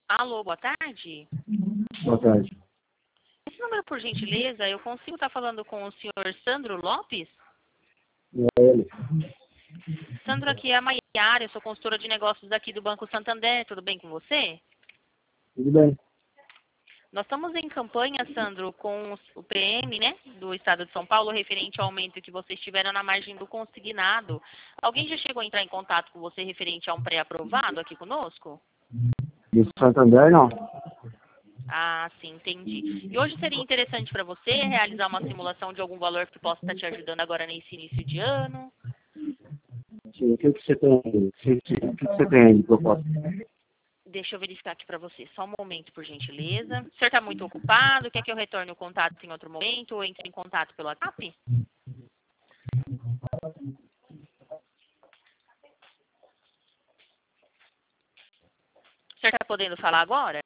Alô, boa tarde. Boa tarde. Esse número, por gentileza, eu consigo estar falando com o senhor Sandro Lopes? É ele. Sandro, aqui é a Maiara, eu sou consultora de negócios aqui do Banco Santander, tudo bem com você? Tudo bem? Nós estamos em campanha, Sandro, com o PM, né, do Estado de São Paulo, referente ao aumento que vocês tiveram na margem do consignado. Alguém já chegou a entrar em contato com você referente a um pré-aprovado aqui conosco? Do Santander, não. Ah, sim, entendi. E hoje seria interessante para você realizar uma simulação de algum valor que possa estar te ajudando agora nesse início de ano? Sim, o que você tem? O que você tem aí de proposta? Deixa eu verificar aqui para você. Só um momento, por gentileza. O senhor está muito ocupado? Quer que eu retorne o contato em outro momento ou entre em contato pelo WhatsApp? O senhor está podendo falar agora?